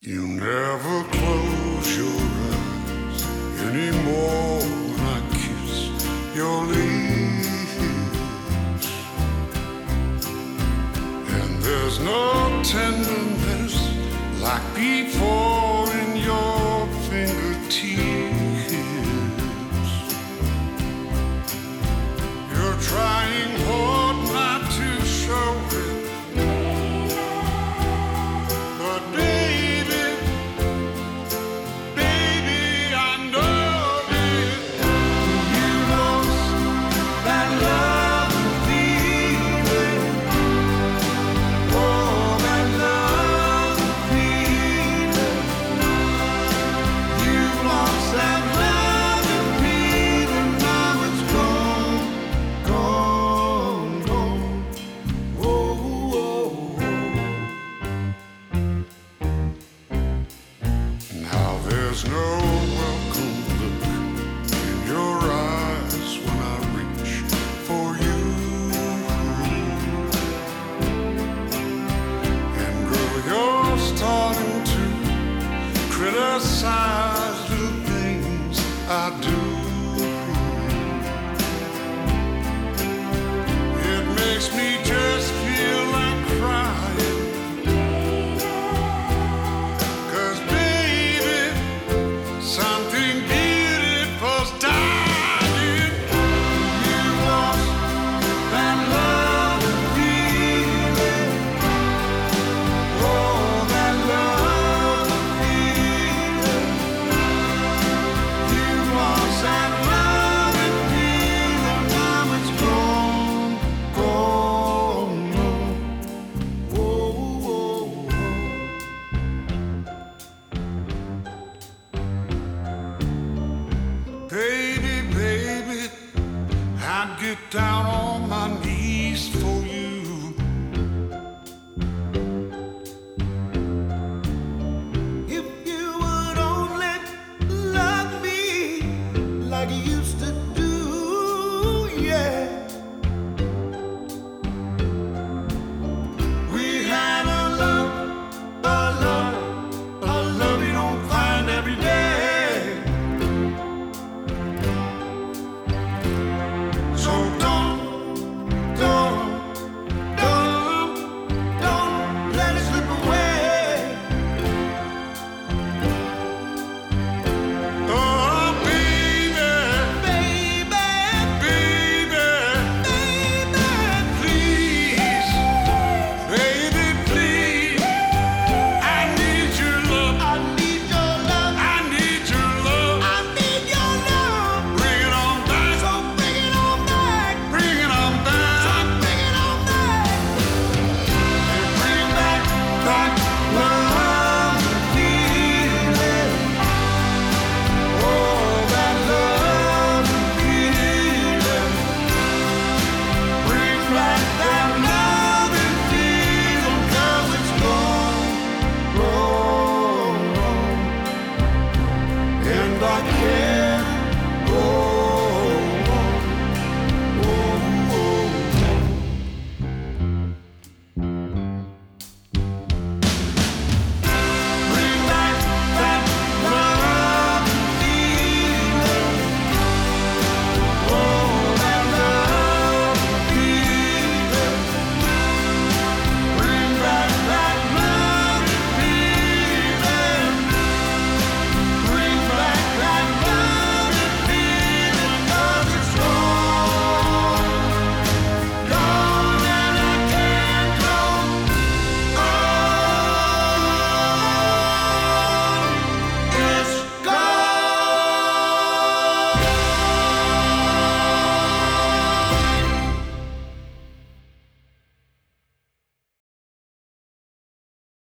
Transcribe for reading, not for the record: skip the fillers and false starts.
You never close your eyes anymore when I kiss your lips. And there's no tenderness like before in your fingertips. You're trying hard not to show it. There's no welcome look in your eyes when I reach for you. And girl, you're starting to criticize little things I do. It makes me just feel like crying. Something beautiful's dying. You lost that love and feeling. Oh, that love and feeling. You lost that love and feeling. Now it's gone, gone. Oh, oh, oh. Baby, baby, I'd get down on my knees